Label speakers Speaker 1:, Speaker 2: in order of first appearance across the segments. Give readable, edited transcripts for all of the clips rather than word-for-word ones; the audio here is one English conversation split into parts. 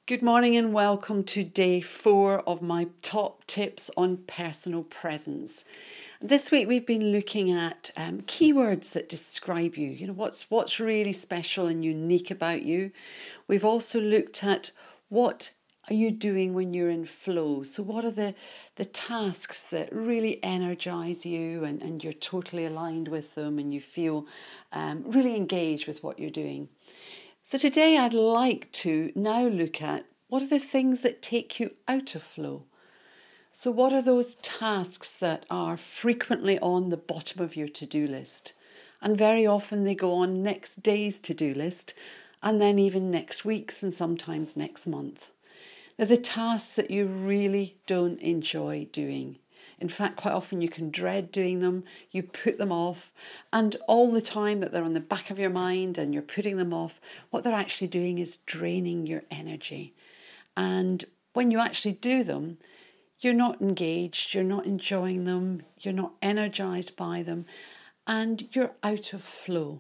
Speaker 1: Good morning and welcome to day 4 of my top tips on personal presence. This week we've been looking at keywords that describe you. What's really special and unique about you. We've also looked at what are you doing when you're in flow. So what are the tasks that really energize you and you're totally aligned with them and you feel really engaged with what you're doing. So today I'd like to now look at what are the things that take you out of flow. So what are those tasks that are frequently on the bottom of your to-do list? And very often they go on next day's to-do list and then even next week's and sometimes next month. They're the tasks that you really don't enjoy doing. In fact, quite often you can dread doing them, you put them off, and all the time that they're on the back of your mind and you're putting them off, what they're actually doing is draining your energy. And when you actually do them, you're not engaged, you're not enjoying them, you're not energized by them, and you're out of flow.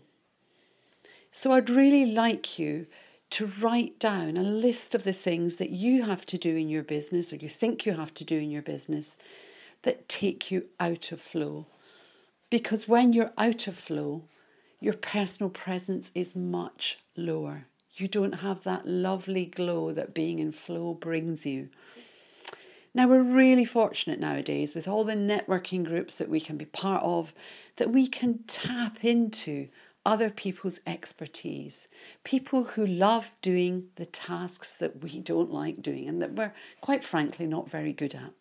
Speaker 1: So I'd really like you to write down a list of the things that you have to do in your business or you think you have to do in your business that take you out of flow. Because when you're out of flow, your personal presence is much lower. You don't have that lovely glow that being in flow brings you. Now, we're really fortunate nowadays with all the networking groups that we can be part of, that we can tap into other people's expertise, people who love doing the tasks that we don't like doing and that we're quite frankly not very good at.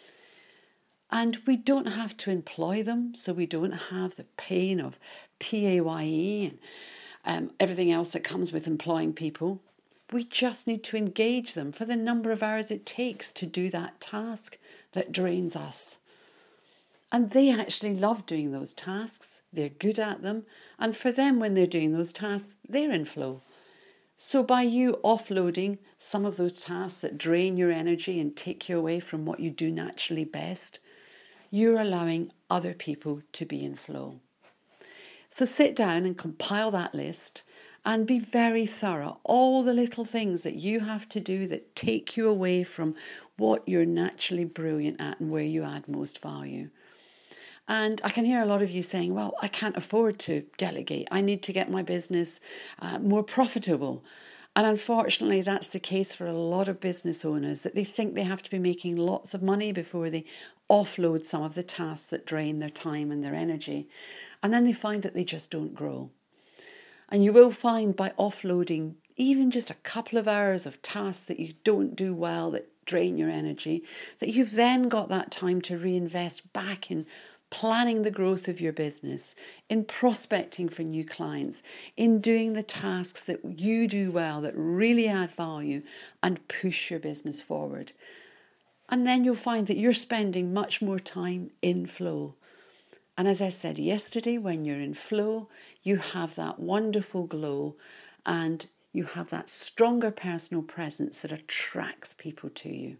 Speaker 1: And we don't have to employ them, so we don't have the pain of PAYE and everything else that comes with employing people. We just need to engage them for the number of hours it takes to do that task that drains us. And they actually love doing those tasks, they're good at them, and for them when they're doing those tasks, they're in flow. So by you offloading some of those tasks that drain your energy and take you away from what you do naturally best, you're allowing other people to be in flow. So sit down and compile that list and be very thorough. All the little things that you have to do that take you away from what you're naturally brilliant at and where you add most value. And I can hear a lot of you saying, well, I can't afford to delegate. I need to get my business more profitable. And unfortunately, that's the case for a lot of business owners, that they think they have to be making lots of money before they offload some of the tasks that drain their time and their energy. And then they find that they just don't grow. And you will find by offloading even just a couple of hours of tasks that you don't do well, that drain your energy, that you've then got that time to reinvest back in planning the growth of your business, in prospecting for new clients, in doing the tasks that you do well, that really add value and push your business forward. And then you'll find that you're spending much more time in flow. And as I said yesterday, when you're in flow, you have that wonderful glow and you have that stronger personal presence that attracts people to you.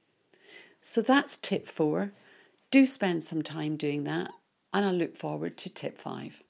Speaker 1: So that's tip 4. Do spend some time doing that, and I look forward to tip 5.